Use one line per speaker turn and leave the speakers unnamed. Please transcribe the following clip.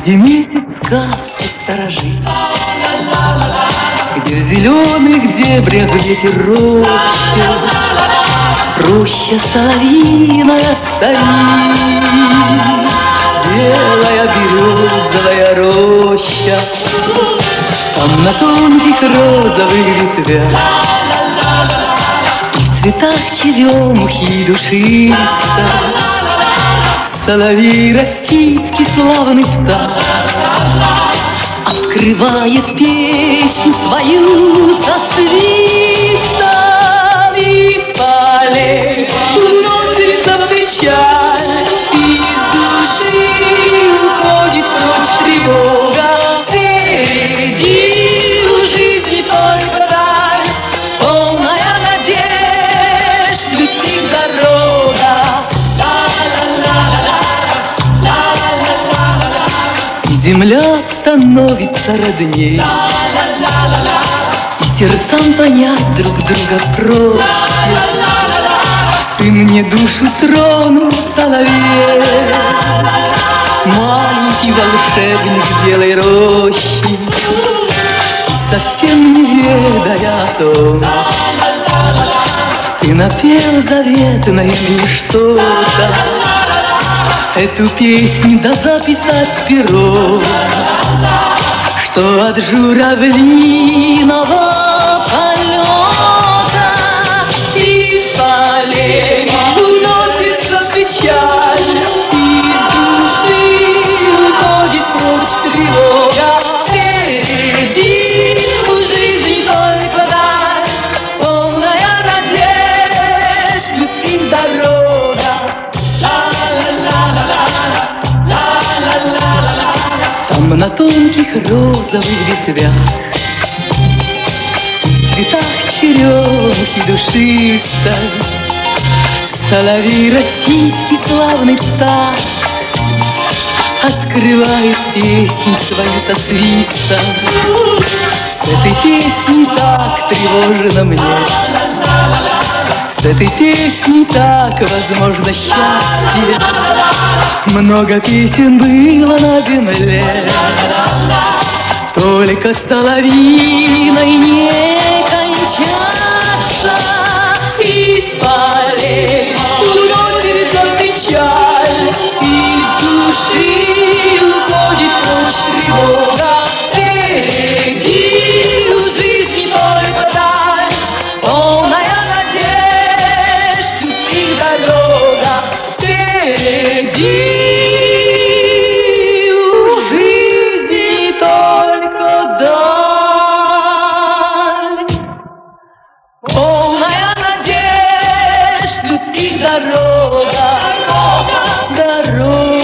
Где месяц сказки сторожит, где в зеленых дебрях ветер роща, роща соловьиная стоит, белая березовая роща, там на тонких розовых ветвях и в цветах черемухи душистой соловей растит славный птах, открывает песню свою со свистом из полей, уносится в печаль, из души уходит прочь тревога. Впереди у жизни только даль, полная надежд, людских дорога. Земля становится родней, и сердцам понять друг друга проще. Ты мне душу тронул, соловей, маленький волшебник белой рощи, совсем не ведая о том, ты напел заветное мне что-то. Эту песню да записать перо, что от журавлиного полета из полей уносится печаль, из души уходит прочь тревога. Впереди у жизни только даль, полная надежд, людских дорога. Там на тонких розовых ветвях, в цветах черемухи душистой, соловей российский славный птах открывает песню свою со свистом. С этой песней так тревожно мне, с этой песней так возможно счастье. Много песен было на земле, только соловьиной не кончаться. Из полей уносится печаль, из души уходит прочь тревога. Впереди у жизни только даль, полная надежд, людских дорога. Впереди полная надежд, людских дорога, дорога.